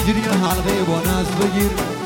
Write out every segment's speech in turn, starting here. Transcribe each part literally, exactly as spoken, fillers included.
اینجوری حلقه با نزد بگیر.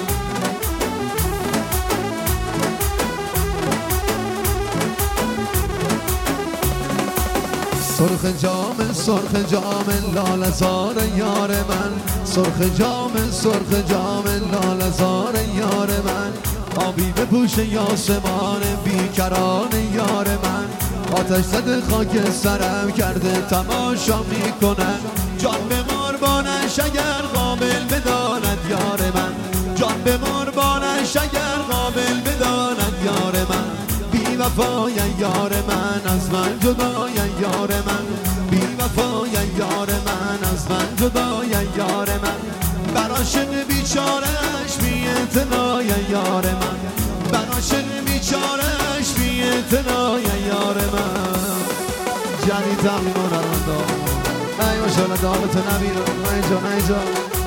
سرخ جام سرخ جام لاله زار یار من، سرخ جام سرخ جام لاله زار یار من، آبی بپوش یاسمان بیکران یار من، آتش زده خاک سرم کرده تماشا میکنم، جان به قربانش اگر قابل بداند یار من، جان به قربانش اگر قابل بداند یار من، بی وفای یار من از من جدای یار من، بی وفای یار من از من جدای یار من، بر عاشق بیچاره‌اش بی اعتنای یار من، بر عاشق بیچاره‌اش بی اعتنای یار من. جانی تقلیم رندا ای ماشاءالله دامت نبیر اینجا نه اینجا.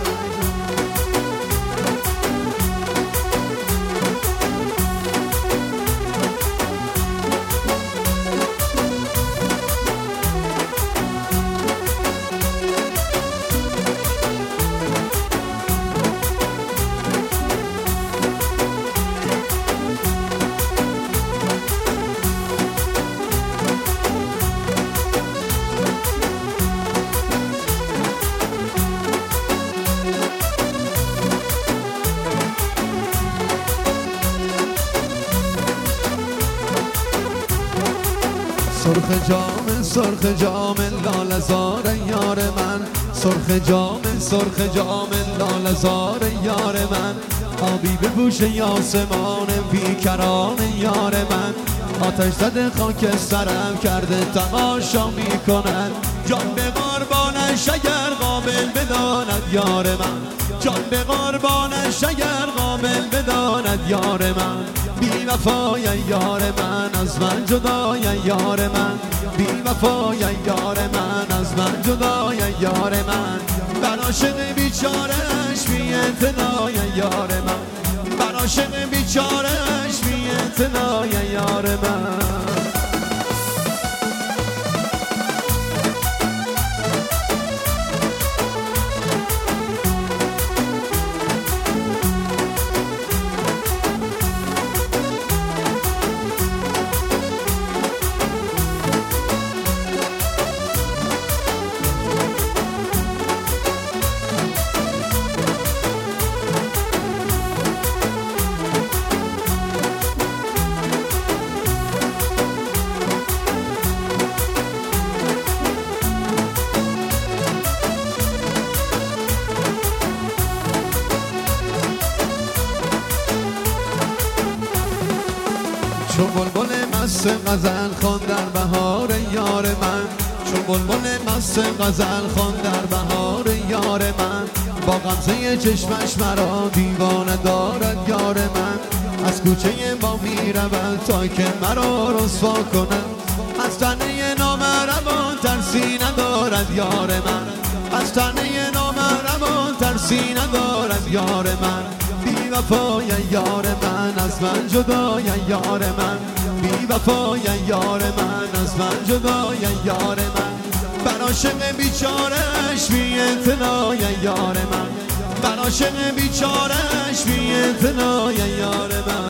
سرخ جام سرخ جام لاله زار یار من، سرخ جام سرخ جام لاله زار یار من، آبی بپوش یاسمان بیکران یار من، آتش زده خاک سرم کرده تماشا میکنن، جان به قربانش اگر قابل بداند یار من، جان به قربانش اگر قابل بداند یار من، بی وفای یار من از من جدای یار من، بی وفای یار من از من جدای یار من، بر عاشق بیچاره‌اش بی اعتنای یار من، بر عاشق بیچاره‌اش بی اعتنای یار من. چون بلبل مست غزل خوان در بهار یار من، چون بلبل مست غزل خوان در بهار یار من، با غمزه چشمش مرا دیوانه دارد یار من، از کوچه ما میرود تا که مرا رسوا کند، از تنه نامهربان ترسی ندارد یار من، از تنه نامهربان ترسی ندارد یار من، بی وفای یار من از من جدای یار من، بی وفای یار من از من جدای یار من، بر عاشق بیچاره‌اش بی اعتنای یار من، بر عاشق بیچاره‌اش بی اعتنای یار من.